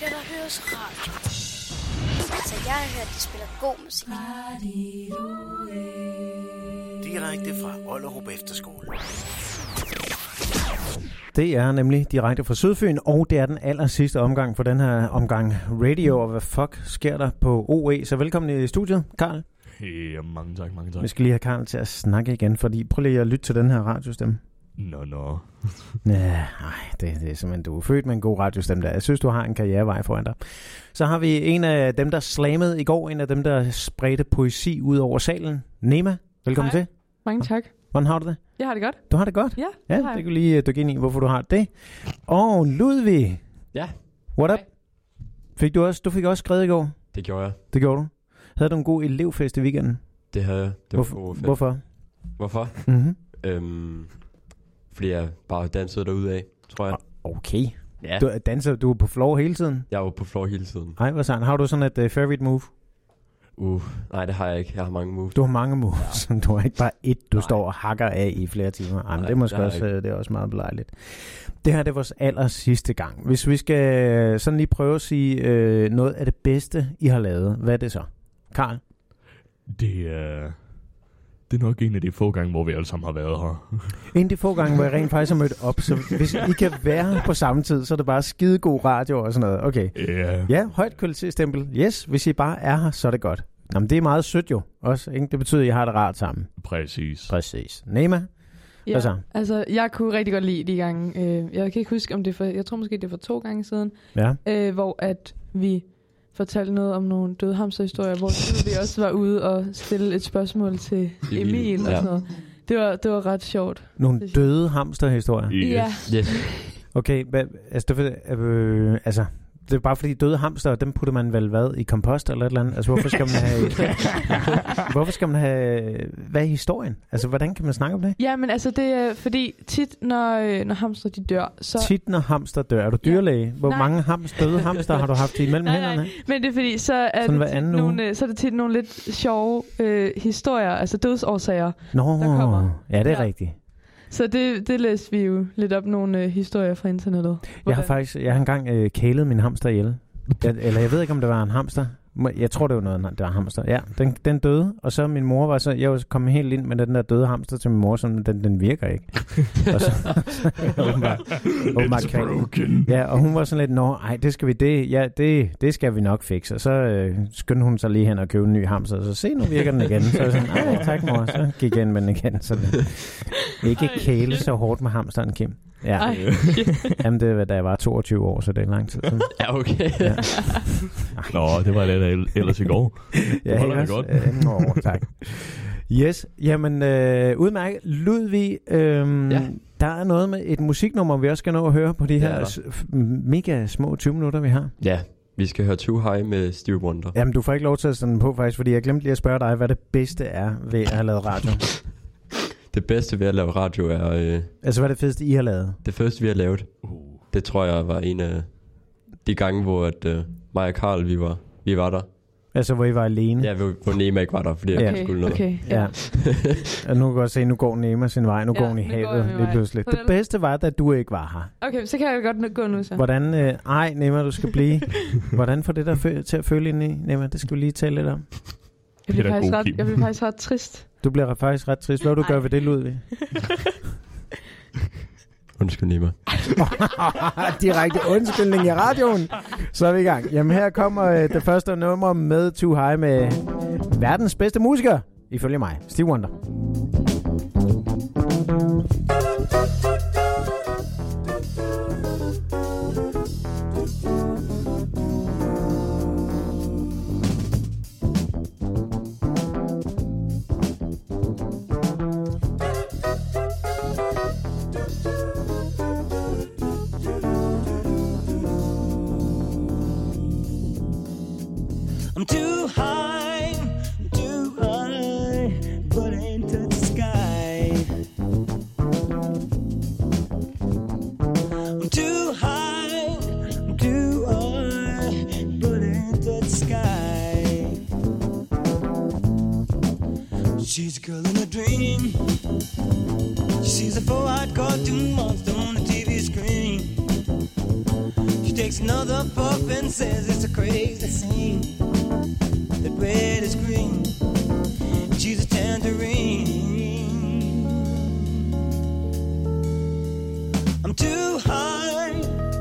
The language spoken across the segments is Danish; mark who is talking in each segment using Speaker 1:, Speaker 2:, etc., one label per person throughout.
Speaker 1: skal der høres radio. Altså, jeg har hørt, de spiller god musik.
Speaker 2: Direkte fra Ollerup Efterskole.
Speaker 3: Det er nemlig direkte fra Sydfyn, og det er den aller sidste omgang for den her omgang radio. Og hvad fuck sker der på OE? Så velkommen i studiet, Karl.
Speaker 4: Ja, mange tak.
Speaker 3: Vi skal lige have Karl til at snakke igen, fordi prøv lige at lytte til den her radiostemme.
Speaker 4: Nå.
Speaker 3: Ja, det er simpelthen, du er født med en god radiostemme der. Jeg synes, du har en karrierevej foran dig. Så har vi en af dem, der slammede i går, en af dem, der spredte poesi ud over salen. Nema, velkommen til.
Speaker 5: Mange tak.
Speaker 3: Hvordan har du det?
Speaker 5: Jeg har det godt.
Speaker 3: Du har det godt?
Speaker 5: Ja,
Speaker 3: det kan lige dykke ind i, hvorfor du har det. Og Ludvig.
Speaker 6: Ja.
Speaker 3: What up? Du fik også skrevet i går?
Speaker 6: Det gjorde jeg.
Speaker 3: Det gjorde du? Havde du en god elevfest i weekenden?
Speaker 6: Det havde jeg. Det var en god fest.
Speaker 3: Hvorfor?
Speaker 6: Mm-hmm. Fordi jeg bare dansede derudad, tror jeg.
Speaker 3: Okay.
Speaker 6: Ja.
Speaker 3: Du er på floor hele tiden?
Speaker 6: Jeg var på floor hele tiden.
Speaker 3: Nej, hvad sådan? Har du sådan et favorite move?
Speaker 6: Nej, det har jeg ikke. Jeg har mange moves.
Speaker 3: Du har mange moves. Ja. Du har ikke bare et, du står og hakker af i flere timer. Nej, det er måske også, det er også meget belejligt. Det her det er vores aller sidste gang. Hvis vi skal sådan lige prøve at sige noget af det bedste, I har lavet, hvad er det så? Karl?
Speaker 4: Det er nok en af de få gange, hvor vi alle sammen har været her.
Speaker 3: En af de få gange, hvor jeg rent faktisk har mødt op. Så hvis I kan være på samme tid, så er det bare skidegod radio og sådan noget. Okay.
Speaker 4: Yeah.
Speaker 3: Ja, højt kvalitetsstempel. Yes, hvis I bare er her, så er det godt. Jamen, det er meget sødt jo også, ikke? Det betyder, at I har det rart sammen.
Speaker 4: Præcis.
Speaker 3: Nema?
Speaker 5: Ja, altså, jeg kunne rigtig godt lide de gange. Jeg kan ikke huske, om det for... Jeg tror måske, det var 2 gange siden.
Speaker 3: Ja.
Speaker 5: Hvor at vi fortalte noget om nogle døde hamsterhistorier, hvor vi også var ude og stille et spørgsmål til Emil og sådan noget. Det var ret sjovt.
Speaker 3: Nogle døde hamsterhistorier?
Speaker 5: Yes.
Speaker 6: Ja. Yes.
Speaker 3: Okay, altså, det er bare fordi døde hamster, dem putter man vel i kompost eller et eller andet? Altså, hvorfor skal man have... Hvad er historien? Altså, hvordan kan man snakke om det?
Speaker 5: Ja, men altså, det er fordi tit, når hamster de dør, så...
Speaker 3: Tit, når hamster dør. Er du dyrlæge? Hvor mange døde hamster har du haft imellem hænderne?
Speaker 5: Nej, men det er fordi, så er det tit nogle lidt sjove historier, altså dødsårsager, der kommer.
Speaker 3: Ja, det er rigtigt.
Speaker 5: Så det læste vi jo lidt op nogle historier fra internettet.
Speaker 3: Jeg har engang kælet min hamster ihjel. Jeg ved ikke, om det var en hamster. Jeg tror, det var noget, der var hamster. Ja, den døde, og så min mor var så... Jeg var kommet helt ind med den der døde hamster til min mor, så den virker ikke. Og så
Speaker 4: It's broken.
Speaker 3: Ja, og hun var sådan lidt, det skal vi det skal vi nok fikse. Og så skyndte hun sig lige hen og købe en ny hamster, og så se, nu virker den igen. Så jeg sådan, tak mor, så gik jeg ind med den igen. Så ikke kæle så hårdt med hamsteren, Kim. Ja. Jamen, det var da jeg var 22 år, så det er lang tid.
Speaker 6: Ja, okay.
Speaker 3: Ja.
Speaker 4: Nå, det var det ellers i går.
Speaker 3: Ja, holder det godt. Tak. Yes, jamen udmærket. Ludvig, der er noget med et musiknummer, vi også skal nå at høre på de her mega små 20 minutter, vi har.
Speaker 6: Ja, vi skal høre Too High med Stevie Wonder.
Speaker 3: Jamen, du får ikke lov til at sætte den på faktisk, fordi jeg glemte lige at spørge dig, hvad det bedste er ved at have lavet radio.
Speaker 6: Det bedste ved at lave radio er...
Speaker 3: altså, hvad er det fedeste, I har lavet?
Speaker 6: Det første, vi har lavet, det tror jeg var en af de gange, hvor mig og Karl, vi var der.
Speaker 3: Altså, hvor I var alene?
Speaker 6: Ja, hvor Nema ikke var der, fordi jeg skulle noget.
Speaker 5: Okay, ja.
Speaker 3: Og nu kan jeg se, nu går Nema sin vej, nu går hun i havet lige pludselig. Det bedste var, da du ikke var her.
Speaker 5: Okay, så kan jeg godt gå nu så.
Speaker 3: Hvordan, Nema, du skal blive. Hvordan får det der til at føle ind i, Nema? Det skal vi lige tale lidt om.
Speaker 5: Jeg bliver faktisk ret trist.
Speaker 3: Du bliver faktisk ret trist. Hvad vil du gøre ved det, Ludvig?
Speaker 6: Undskyld, Nema.
Speaker 3: Direkte undskyldning i radioen. Så er vi i gang. Jamen, her kommer det første nummer med Too High med verdens bedste musiker, ifølge mig, Stevie Wonder.
Speaker 7: I'm too high, but I ain't touch the sky. I'm too high, but I ain't touch the sky. She's a girl in a dream. She sees a 4-eyed cartoon monster on the TV screen. She takes another puff and says it's a crazy scene. That red is green. She's a tangerine. I'm too high,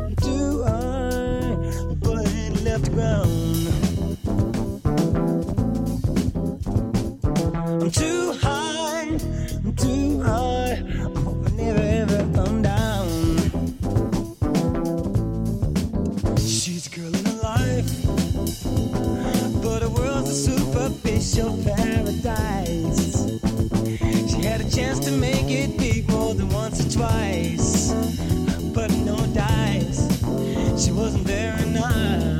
Speaker 7: but I ain't left the ground. I'm too high, I hope I never ever come down. She's a girl in her life, but her world's a superficial paradise. She had a chance to make it big more than once or twice, but no dice. She wasn't very nice.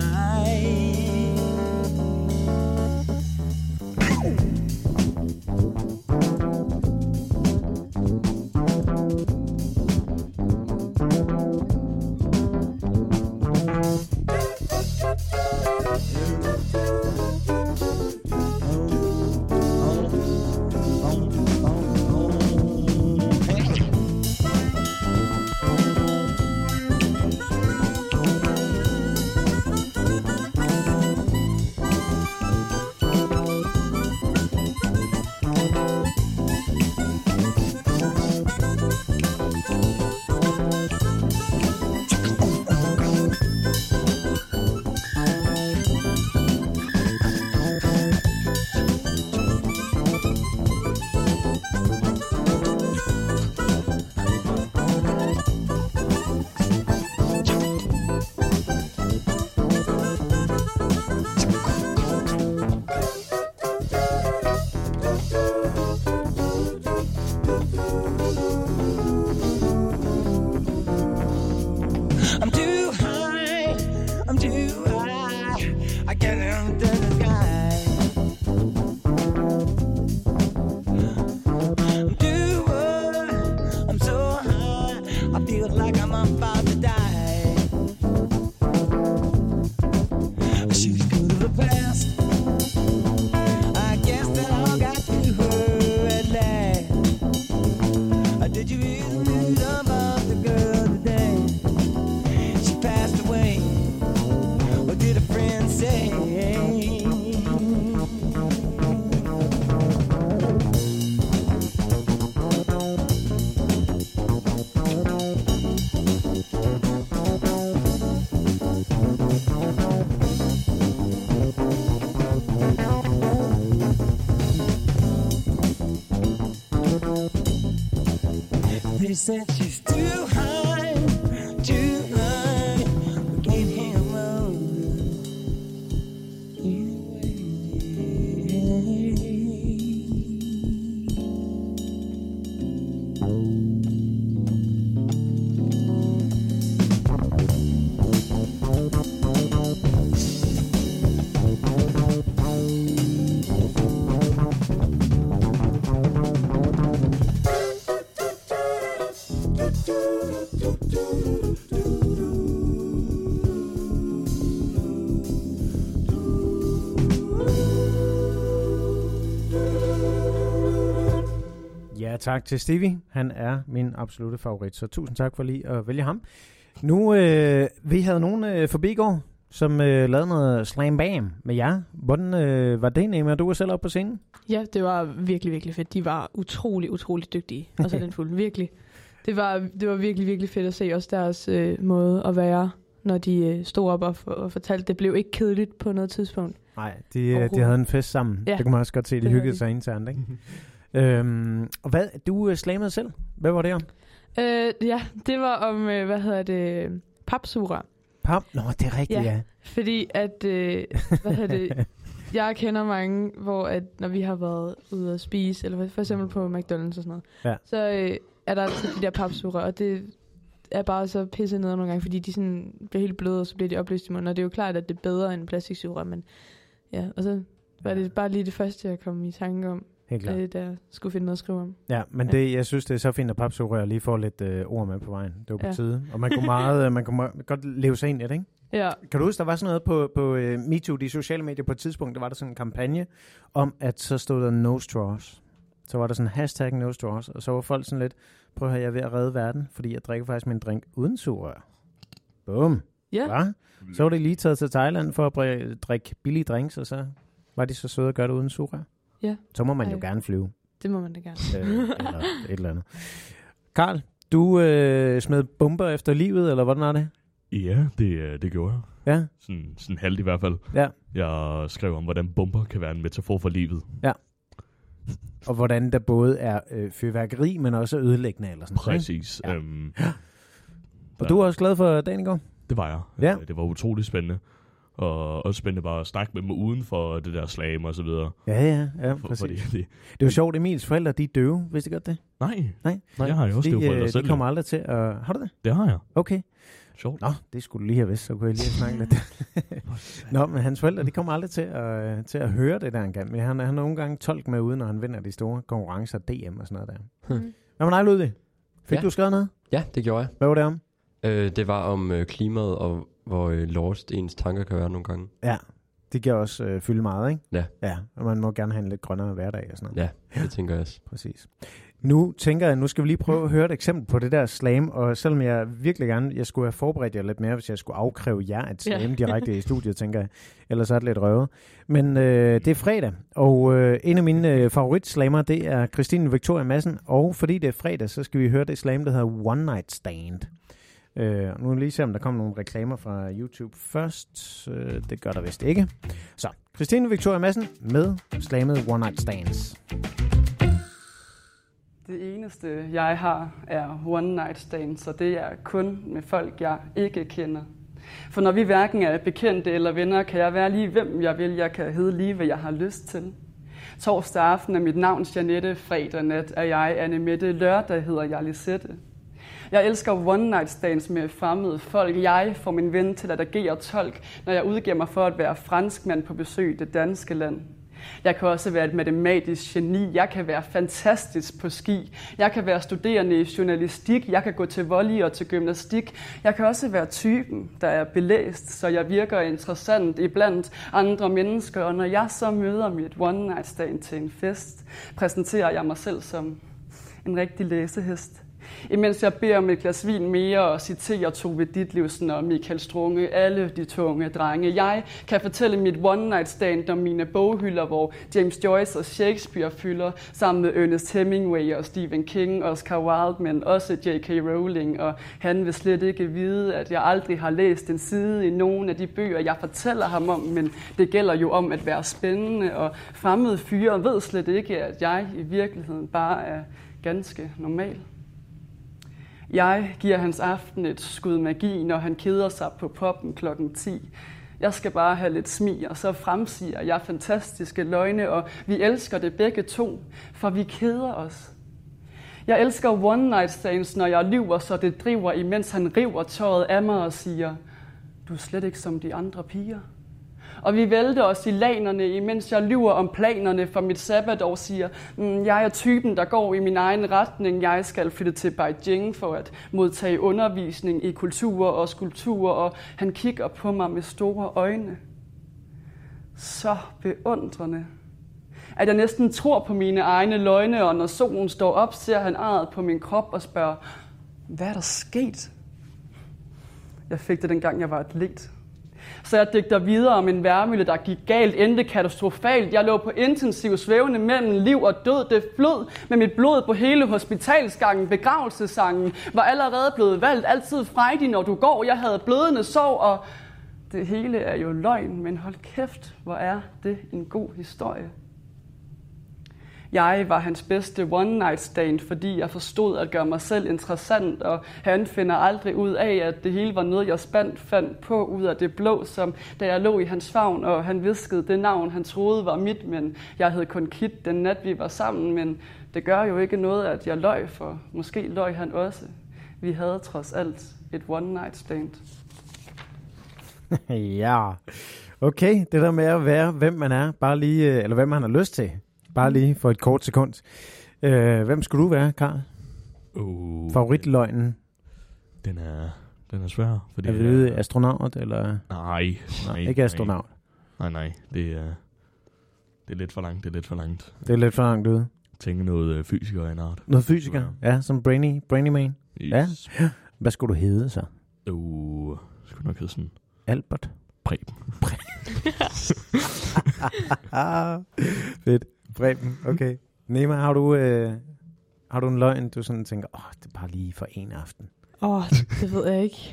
Speaker 7: I get into the sky. I'm so high, I feel like I'm about to die. She's good of the past, I guess that all got to her at last. Did you read about the girl today? She passed away. What did a friend say? They said she's too high, too high. We can't hang around anyway.
Speaker 3: Ja, tak til Stevie. Han er min absolutte favorit, så tusind tak for lige at vælge ham. Nu, vi havde nogen forbi i går, som lavede noget slam bam med jer. Hvordan var det, Nema? Du var selv oppe på scenen?
Speaker 5: Ja, det var virkelig, virkelig fedt. De var utrolig dygtige. Og så den fuld. Virkelig. Det var virkelig, virkelig fedt at se også deres måde at være, når de stod op og fortalte. Det blev ikke kedeligt på noget tidspunkt.
Speaker 3: Nej, de havde en fest sammen. Ja, det kunne man også godt se. De hyggede sig internt, ikke? Og hvad, du slammede selv. Hvad var det om?
Speaker 5: Ja, det var om, papsugerør.
Speaker 3: Nå, det er rigtigt, ja.
Speaker 5: Fordi at, jeg kender mange, hvor at, når vi har været ude at spise, eller for eksempel på McDonald's og sådan noget, så er der altid de der papsugerør, og det er bare så pisse ned nogle gange, fordi de sådan bliver helt bløde, og så bliver de opløst i munden, og det er jo klart, at det er bedre end plastiksugerør, men ja, og så var det bare lige det første, jeg kom i tanke om. Der skulle finde noget at skrive om. Ja, men det, jeg synes, det er så fint, at papsugerør lige får lidt ord med på vejen. Det var på tide. Og man kunne godt leve sig ind i det, ikke? Ja. Kan du huske, der var sådan noget på MeToo, de sociale medier, på et tidspunkt, der var der sådan en kampagne om, at så stod der no straws. Så var der sådan hashtag no straws, og så var folk sådan lidt, prøv at høre, jeg er ved at redde verden, fordi jeg drikker faktisk min drink uden sugerør. Bum. Ja.
Speaker 3: Hva? Så var det lige taget til Thailand for at drikke billige drinks, og så var de så søde at gøre det uden sugerør.
Speaker 5: Ja.
Speaker 3: Så må man jo gerne flyve.
Speaker 5: Det må man da gerne.
Speaker 3: Eller et eller andet. Karl, du smed bomber efter livet, eller hvordan er det?
Speaker 4: Ja, det gjorde jeg.
Speaker 3: Ja.
Speaker 4: Sådan halvt i hvert fald.
Speaker 3: Ja.
Speaker 4: Jeg skrev om, hvordan bomber kan være en metafor for livet.
Speaker 3: Ja. Og hvordan der både er fyrværkeri, men også ødelæggende eller sådan.
Speaker 4: Præcis.
Speaker 3: Ja. Og du er også glad for dagen i går? Det
Speaker 4: var jeg.
Speaker 3: Ja.
Speaker 4: Det var utroligt spændende. Og også spændende bare at snakke med dem uden for det der slam og så videre.
Speaker 3: Ja, præcis. Det er jo sjovt, Emils forældre, de er døve, hvis de godt det?
Speaker 4: Nej, jeg har jo også døve forældre selv.
Speaker 3: De kommer aldrig til at... Har du det?
Speaker 4: Det har jeg.
Speaker 3: Okay.
Speaker 4: Sjovt.
Speaker 3: Nå, det skulle du lige have vidst, så kunne jeg lige snakke lidt. Nå, men hans forældre, de kommer aldrig til at høre det der engang. Men han har nogle gange tolk med ude, når han vinder de store konkurrencer, DM og sådan noget der. Hvad var dig, Ludvig? Fik du skrevet noget?
Speaker 6: Ja, det gjorde jeg.
Speaker 3: Hvad var det om?
Speaker 6: Det var om klimaet, og hvor lost ens tanker kan være nogle gange.
Speaker 3: Ja, det kan også fylde meget, ikke?
Speaker 6: Ja.
Speaker 3: Ja, og man må gerne have en lidt grønnere hverdag og sådan noget.
Speaker 6: Ja, det tænker jeg også.
Speaker 3: Præcis. Nu tænker jeg, nu skal vi lige prøve at høre et eksempel på det der slam, og selvom jeg virkelig gerne, jeg skulle have forberedt jer lidt mere, hvis jeg skulle afkræve jer et slam direkte i studiet, tænker jeg. Ellers er det lidt røvet. Men det er fredag, og en af mine favoritslammer, det er Christine Victoria Madsen, og fordi det er fredag, så skal vi høre det slam, der hedder One Night Stand. Nu vil lige se, om der kommer nogle reklamer fra YouTube først. Det gør der vist ikke. Så, Christine Victoria Madsen med slammet One Night Stands.
Speaker 8: Det eneste, jeg har, er one night stands, og det er kun med folk, jeg ikke kender. For når vi hverken er bekendte eller venner, kan jeg være lige hvem jeg vil. Jeg kan hedde lige, hvad jeg har lyst til. Torsdag aften er mit navn Jeanette, fredag nat er jeg Anne Mette, lørdag hedder jeg Lisette. Jeg elsker one night stands med fremmede folk. Jeg får min ven til at agere tolk, når jeg udgiver mig for at være franskmand på besøg i det danske land. Jeg kan også være et matematisk geni. Jeg kan være fantastisk på ski. Jeg kan være studerende i journalistik. Jeg kan gå til volley og til gymnastik. Jeg kan også være typen, der er belæst, så jeg virker interessant iblandt andre mennesker. Og når jeg så møder mit one night stand til en fest, præsenterer jeg mig selv som en rigtig læsehest. Imens jeg beder om et glas vin mere og citerer Tove Ditlevsen og Michael Strunge, alle de tunge drenge. Jeg kan fortælle mit one night stand om mine boghylder, hvor James Joyce og Shakespeare fylder, sammen med Ernest Hemingway og Stephen King, Oscar Wilde, men også J.K. Rowling. Og han vil slet ikke vide, at jeg aldrig har læst en side i nogen af de bøger, jeg fortæller ham om, men det gælder jo om at være spændende, og fremmede fyre ved slet ikke, at jeg i virkeligheden bare er ganske normal. Jeg giver hans aften et skud magi, når han keder sig på poppen klokken 10. Jeg skal bare have lidt smig, og så fremsiger jeg fantastiske løgne, og vi elsker det begge to, for vi keder os. Jeg elsker one night stands, når jeg lyver, så det driver, imens han river tøjet af mig og siger, du er slet ikke som de andre piger. Og vi vælter os i lanerne, imens jeg lyver om planerne for mit sabbatår, siger, jeg er typen, der går i min egen retning. Jeg skal flytte til Beijing for at modtage undervisning i kultur og skulptur, og han kigger på mig med store øjne. Så beundrende, at jeg næsten tror på mine egne løgne, og når solen står op, ser han arret på min krop og spørger, hvad er der sket? Jeg fik det dengang, jeg var atlet. Så jeg digter videre om en vejrmølle, der gik galt, endte katastrofalt. Jeg lå på intensiv svævende mellem liv og død. Det flød med mit blod på hele hospitalsgangen. Begravelsessangen var allerede blevet valgt. Altid frejdig, når du går. Jeg havde blødende sår, og det hele er jo løgn. Men hold kæft, hvor er det en god historie. Jeg var hans bedste one night stand, fordi jeg forstod at gøre mig selv interessant, og han finder aldrig ud af, at det hele var noget, jeg fandt på ud af det blå, som da jeg lå i hans favn, og han hviskede det navn, han troede var mit, men jeg havde kun Kit den nat, vi var sammen, men det gør jo ikke noget, at jeg løj, for måske løj han også. Vi havde trods alt et one night stand.
Speaker 3: Ja, okay, det der med at være, hvem man er, bare lige, eller hvem man har lyst til. Bare lige for et kort sekund. Hvem skulle du være, Karl? Favoritløgnen?
Speaker 4: Den er svær. Fordi
Speaker 3: er vi astronaut, eller?
Speaker 4: Nej.
Speaker 3: Ikke astronaut?
Speaker 4: Nej. Det er lidt for langt.
Speaker 3: Det er lidt for langt ude.
Speaker 4: Tænke noget fysiker af en art.
Speaker 3: Noget fysiker? Ja, som Brainy Man? Yes. Ja. Hvad skulle du hedde så?
Speaker 4: Skulle kunne nok hedde sådan...
Speaker 3: Albert?
Speaker 4: Preben.
Speaker 3: Fedt. Preben, okay. Nema, har du en løgn, du sådan tænker, det er bare lige for en aften?
Speaker 5: Det ved jeg ikke.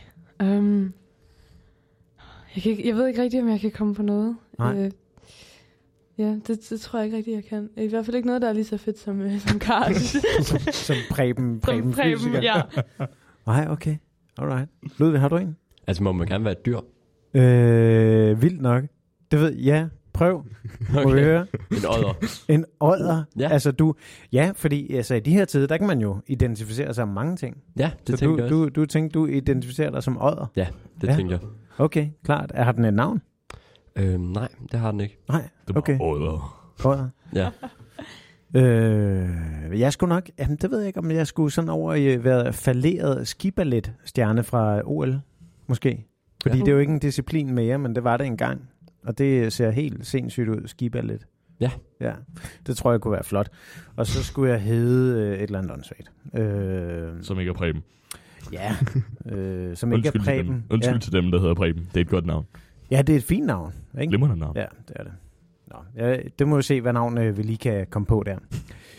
Speaker 5: Jeg ved ikke rigtig, om jeg kan komme på noget.
Speaker 3: Nej.
Speaker 5: Ja, det tror jeg ikke rigtig, jeg kan. I hvert fald ikke noget, der er lige så fedt som Karl.
Speaker 3: Som Preben fysiker.
Speaker 5: Ja.
Speaker 3: Nej, okay. Alright. Ludvig, har du en?
Speaker 6: Altså, må man gerne være et dyr?
Speaker 3: Vildt nok. Det ved jeg. Prøv. Må vi høre?
Speaker 6: En odder.
Speaker 3: En odder?
Speaker 6: Ja.
Speaker 3: Altså ja, fordi altså, i de her tider, der kan man jo identificere sig med mange ting.
Speaker 6: Ja, det tænker jeg også.
Speaker 3: Du tænkte, du identificerer dig som odder?
Speaker 6: Ja, det tænker jeg.
Speaker 3: Okay, klart. Har den et navn?
Speaker 6: Nej, det har den ikke.
Speaker 3: Nej,
Speaker 4: okay. Det
Speaker 3: var odder.
Speaker 6: Ja.
Speaker 3: Jeg skulle nok, det ved jeg ikke, om jeg skulle sådan over i være falderet skiballet-stjerne fra OL, måske. Fordi det er jo ikke en disciplin mere, men det var det engang. Og det ser helt sindssygt ud, skiballet.
Speaker 6: Ja.
Speaker 3: Ja, det tror jeg kunne være flot. Og så skulle jeg hedde et eller andet åndssvagt.
Speaker 4: Som ikke er Preben.
Speaker 3: Ja, som ikke er Preben.
Speaker 4: Undskyld til dem, der hedder Preben. Det er et godt navn.
Speaker 3: Ja, det er et fint navn. Ikke?
Speaker 4: Glimrende navn.
Speaker 3: Ja, det er det. Det må vi se, hvad navn vi lige kan komme på der.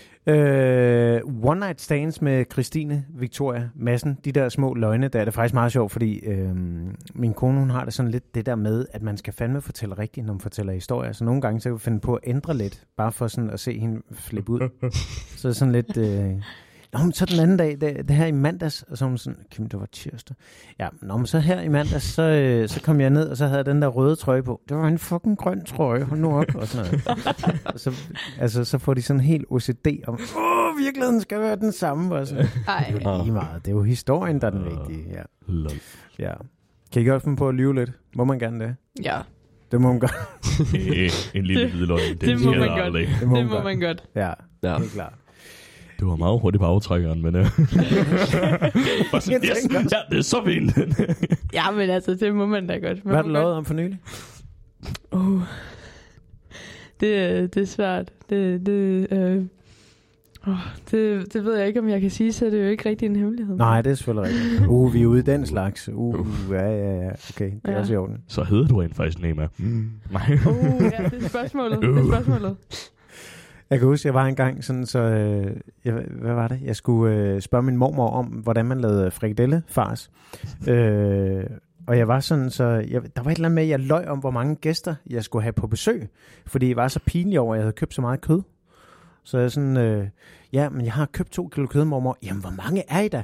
Speaker 3: One Night Stands med Christine Victoria Madsen. De der små løgne, der er det faktisk meget sjovt, fordi min kone, hun har det sådan lidt det der med, at man skal fandme fortælle rigtigt, når man fortæller historier. Så nogle gange så kan vi finde på at ændre lidt, bare for sådan at se hende flippe ud. Så sådan lidt... men så den anden dag, det her i mandags, og så var hun sådan, Kim, det var tirsdag. Ja, men så her i mandags, så kom jeg ned, og så havde jeg den der røde trøje på. Det var en fucking grøn trøje, hold nu op, og sådan noget. Så får de sådan helt OCD om, virkeligheden skal være den samme, og sådan. Ej. Det er lige meget, det er jo historien, der er den vigtige. Ja. Ja. Kan I godt finde på at lyve lidt? Må man gerne det?
Speaker 5: Ja.
Speaker 3: Det må man godt.
Speaker 4: En lille hvidløgn.
Speaker 5: Det må man godt. Det må man godt.
Speaker 3: Ja, det er klart.
Speaker 4: Du var meget hurtigt på aftrækkeren, men... yes, ja, det er så fint.
Speaker 5: Ja, men altså, det må man da godt.
Speaker 3: Hvad har du lavet om for nylig?
Speaker 5: Det er svært. Det ved jeg ikke, om jeg kan sige, så det er jo ikke rigtig en hemmelighed.
Speaker 3: Nej, det er selvfølgelig rigtigt. Vi er ude i den slags. Ja. Okay, det er også i orden.
Speaker 4: Så hedder du en faktisk Nema.
Speaker 5: Nej. Ja, det er spørgsmålet.
Speaker 3: Jeg kan huske, jeg var engang sådan, så... hvad var det? Jeg skulle spørge min mormor om, hvordan man lavede frikadellefars. Og jeg var sådan, så... der var et eller andet med, at jeg løj om, hvor mange gæster jeg skulle have på besøg. Fordi jeg var så pinlig over, at jeg havde købt så meget kød. Så jeg sådan... men jeg har købt 2 kilo kød, mormor. Jamen, hvor mange er I da?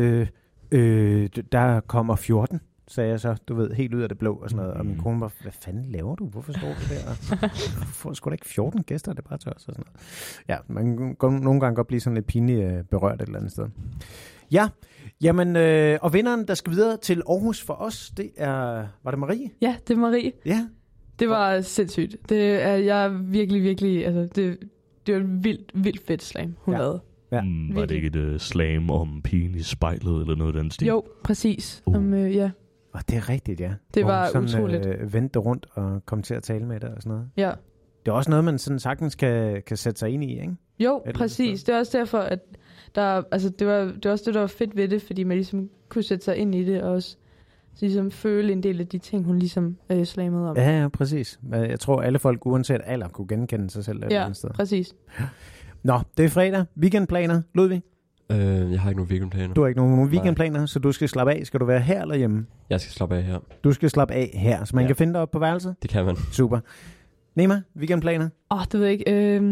Speaker 3: Der kommer 14. Sagde jeg så, du ved, helt ud af det blå og sådan noget. Og min kone var, hvad fanden laver du? Hvorfor står du der? Hvorfor får sgu da ikke 14 gæster? Det er bare tørs og sådan noget. Ja, man kan nogle gange godt blive sådan lidt pinligt berørt et eller andet sted. Ja, jamen, og vinderen, der skal videre til Aarhus for os, det er, var det Marie?
Speaker 5: Ja, det er Marie.
Speaker 3: Ja.
Speaker 5: Det var sindssygt. Det er jeg virkelig, altså, det var et vildt fedt slam, hun lavede.
Speaker 3: Ja.
Speaker 4: Var det ikke et slam om pigen i spejlet, eller noget af den stil?
Speaker 5: Jo, præcis. Ja.
Speaker 3: Og det er rigtigt, ja.
Speaker 5: Det var sådan, utroligt.
Speaker 3: Vendte rundt og kom til at tale med dig og sådan noget.
Speaker 5: Ja.
Speaker 3: Det er også noget, man sådan sagtens kan sætte sig ind i, ikke?
Speaker 5: Jo, præcis. Det er også derfor, at det var også det, der var fedt ved det, fordi man ligesom kunne sætte sig ind i det og også ligesom føle en del af de ting, hun ligesom slammede om.
Speaker 3: Ja, præcis. Jeg tror, alle folk uanset alder kunne genkende sig selv et andet sted.
Speaker 5: Ja, præcis.
Speaker 3: Nå, det er fredag. Weekendplaner, Ludvig?
Speaker 6: Jeg har ikke nogen weekendplaner.
Speaker 3: Du har ikke nogen weekendplaner, så du skal slappe af. Skal du være her eller hjemme?
Speaker 6: Jeg skal slappe af her.
Speaker 3: Du skal slappe af her, så man kan finde dig op på værelset?
Speaker 6: Det kan man.
Speaker 3: Super. Nema, weekendplaner?
Speaker 5: Det ved jeg ikke.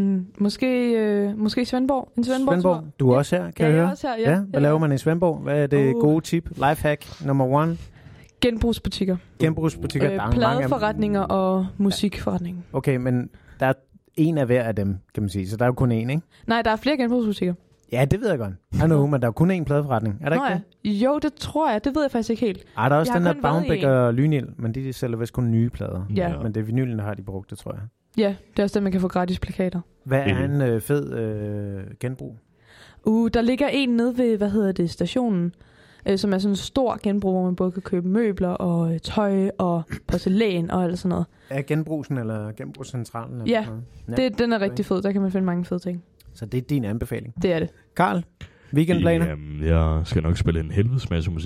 Speaker 5: Måske Svendborg. En Svendborg.
Speaker 3: Du er også her, kan jeg høre?
Speaker 5: Jeg er også her, ja.
Speaker 3: Hvad laver man i Svendborg? Hvad er det gode tip? Lifehack number 1?
Speaker 5: Genbrugsbutikker. Pladeforretninger og musikforretninger.
Speaker 3: Okay, men der er en af hver af dem, kan man sige. Så der er jo kun én, ikke?
Speaker 5: Nej, der er flere genbrugsbutikker.
Speaker 3: Ja, det ved jeg godt. Men der er kun én pladeforretning. Er der ikke det?
Speaker 5: Jo, det tror jeg. Det ved jeg faktisk ikke helt.
Speaker 3: Der er også den der Baumbæk og Lynild, men de sælger vist kun nye plader.
Speaker 5: Ja.
Speaker 3: Men det er vinylen, der har de brugt det, tror jeg.
Speaker 5: Ja, det er også den, man kan få gratis plakater.
Speaker 3: Hvad er en fed genbrug?
Speaker 5: Der ligger en nede ved, stationen, som er sådan en stor genbrug, hvor man både kan købe møbler og tøj og porcelæn og alt sådan noget.
Speaker 3: Er genbrugsen eller genbrugscentralen?
Speaker 5: Ja, den er rigtig fed. Der kan man finde mange fede ting.
Speaker 3: Så det er din anbefaling?
Speaker 5: Det er det.
Speaker 3: Karl, weekendplaner?
Speaker 4: Jamen, jeg skal nok spille en helvedes masse musik.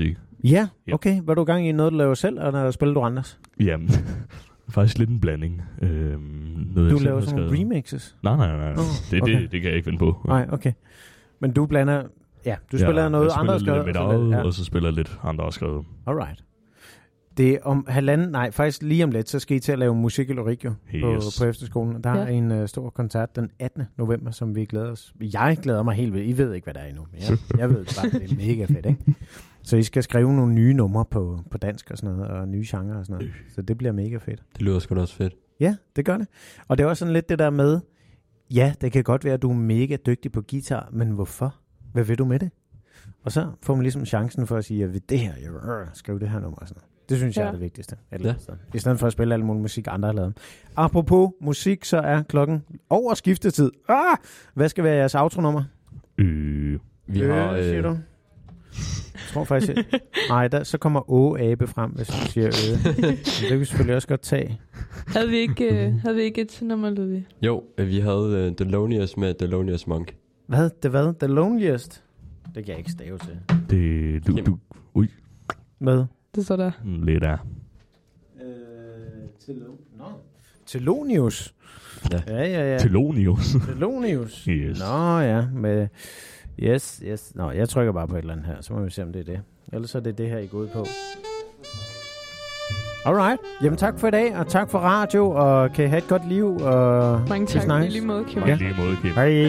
Speaker 3: Ja, okay. Var du gang i noget, du laver selv, eller spiller du andres?
Speaker 4: Jamen, faktisk lidt en blanding. Noget,
Speaker 3: du laver sådan nogle remixes?
Speaker 4: Nej. Det kan jeg ikke finde på.
Speaker 3: Nej, okay. Men du blander... Ja, du spiller noget andre har skrevet.
Speaker 4: Jeg spiller lidt og så spiller jeg lidt andre har skrevet.
Speaker 3: Alright. Det er om faktisk lige om lidt, så skal I til at lave musik i Lyrik jo, på efterskolen. Der er en stor koncert den 18. november, som vi glæder os. Jeg glæder mig helt vildt. I ved ikke, hvad der er endnu. Jeg ved bare, det er mega fedt, ikke? Så I skal skrive nogle nye numre på dansk og sådan noget, og nye genrer og sådan noget. Så det bliver mega fedt.
Speaker 6: Det lyder sgu da også fedt.
Speaker 3: Ja, det gør det. Og det er også sådan lidt det der med, ja, det kan godt være, at du er mega dygtig på guitar, men hvorfor? Hvad vil du med det? Og så får man ligesom chancen for at sige, jeg vil det her, skriv det her nummer og sådan noget. Det synes jeg er det vigtigste. I stedet for at spille al mulig musik, andre har lavet. Apropos musik, så er klokken over skiftetid. Hvad skal være jeres outro-nummer?
Speaker 6: Vi har...
Speaker 3: siger du? Jeg tror faktisk... Nej, så kommer abe frem, hvis du siger det kan vi selvfølgelig også godt tage.
Speaker 5: Havde vi ikke et nummer, Ludvig?
Speaker 6: Jo, vi havde The Loneliest med The Loneliest Monk.
Speaker 3: Hvad? The Loneliest? Det kan jeg ikke stave til.
Speaker 4: Det... Ui.
Speaker 3: Med?
Speaker 5: Det står der.
Speaker 4: Lidt af.
Speaker 3: Thelonious. Ja.
Speaker 4: Thelonious.
Speaker 3: Yes. Nå ja, med... Yes. Nå, jeg trykker bare på et eller andet her, så må vi se, om det er det. Ellers så er det her, I går ud på. Alright. Jamen tak for i dag, og tak for radio, og kan I have et godt liv. Og
Speaker 5: mange tak. I lige måde, Kim.
Speaker 4: Ja. Lige måde, Kim.
Speaker 3: Hej.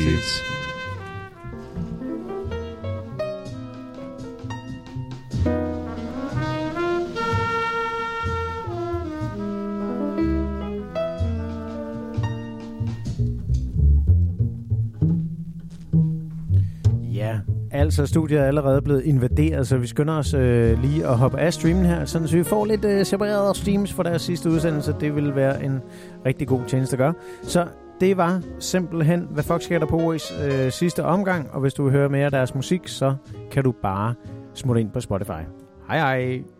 Speaker 3: Altså, studiet er allerede blevet invaderet, så vi skynder os lige at hoppe af streamen her, sådan, så vi får lidt separerede streams for deres sidste udsendelse. Det vil være en rigtig god tjeneste at gøre. Så det var simpelthen, hvad fuck sker der på OI's sidste omgang, og hvis du vil høre mere af deres musik, så kan du bare smutte ind på Spotify. Hej hej!